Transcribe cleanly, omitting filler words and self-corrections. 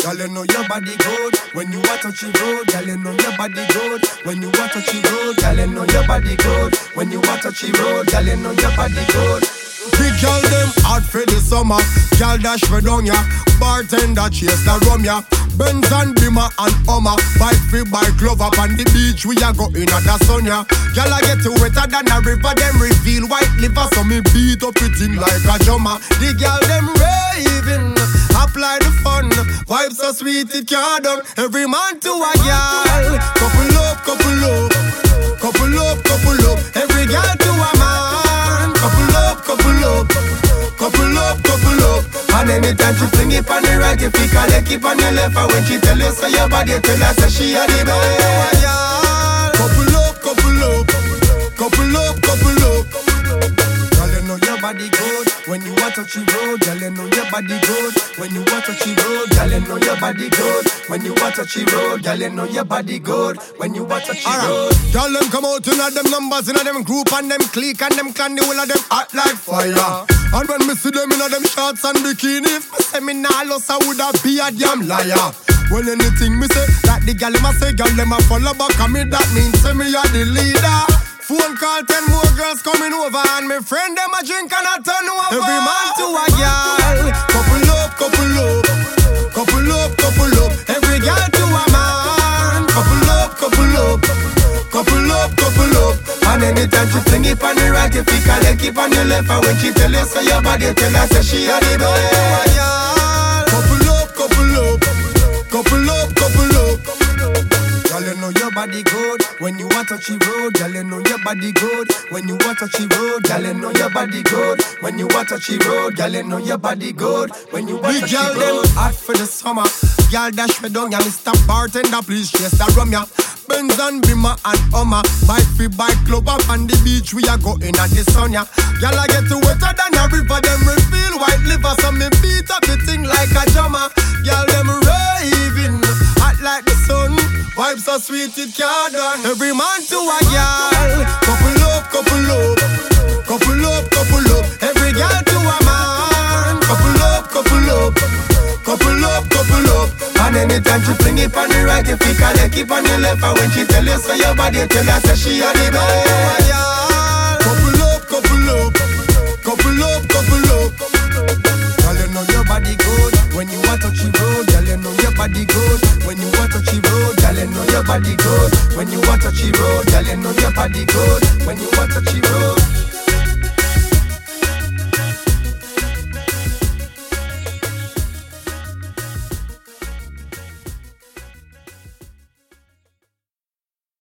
Girl, you know your body good. When you a touch the road, girl, you know your body good. When you a touch the road, girl, you know your body good. When you a touch the road, girl, you know your body good. Big girl them hot for the summer. Girl dash for down ya. Bartender chase the rum ya. Benz and Beamer and Hummer. Bike free bike love up on the beach. We a go in at the sun ya. Girl I get you wetter than a river. Them reveal white liver. So me beat up it in like a drummer. The girl them raving. Apply the fun. Vibes so sweet it can't done. Every man to a girl. Couple up, couple up. Couple up, couple up. Every girl to a man. Couple up, couple up. Couple up, couple up. And anytime she fling it on the right, if you call it, keep on the left. And when she tell you so your body, tell her say she a the best. Couple up, couple up. Couple up, couple up. Girl, you know your body good. When you a touch the road, girl, you know your body good. When you a touch the road, girl, you know your body good. When you a touch the road, girl, you know your body good. When you a touch the road. Girl, them come out in them numbers, in them group and them clique and them clan, the whole of them hot like fire. And when me see them in them shorts and bikini, if me say me nah lost, I woulda be a damn liar. Well, anything me say, that the gal them a say, gal them a follow back on me, that means say me a the leader. Phone call, 10 more girls coming over, and my friend them a drink and a turn over. Every man to a girl. Couple up, couple up. Couple up, couple up. Every girl to a man. Couple up, couple up. Couple up, couple up. And anytime she fling it on the right, if you call it, keep on the left. And when she tell you so your body, tell her say she a the best. Couple up, couple up. Couple up, couple up. Girl, you know your body good. When you a touch the road, girl, you know your body good. When you a touch the road, girl, you know your body good. When you a touch the road, girl, you know your body good. When you a touch the road. Them hot for the summer. Girl dash me down ya, Mr. Bartender, please chase the rum ya. Benz and Beamer and Hummer. Bike free bike club up on the beach. We a go in at the sun ya. Girl I get to wetter than a river. Them reveal white liver, so me beat up the thing like a drummer. Girl them raving, hot like the sun. Vibes so sweet it can't done. Every man to a girl. Couple up, couple up. Couple up, couple up. Every girl to a man. Couple up, couple up. Couple up, couple up. And anytime she fling it on the right, if you call it, keep on the left. And when she tell you so your body, tell her say she a the best. Couple up, couple up. Couple up, couple up. Girl, you know your body good. When you a touch the road, girl, you know your body good. When you a touch the road, girl, you know your body good. When you a touch the road, girl, you know your body good. When you a touch the road.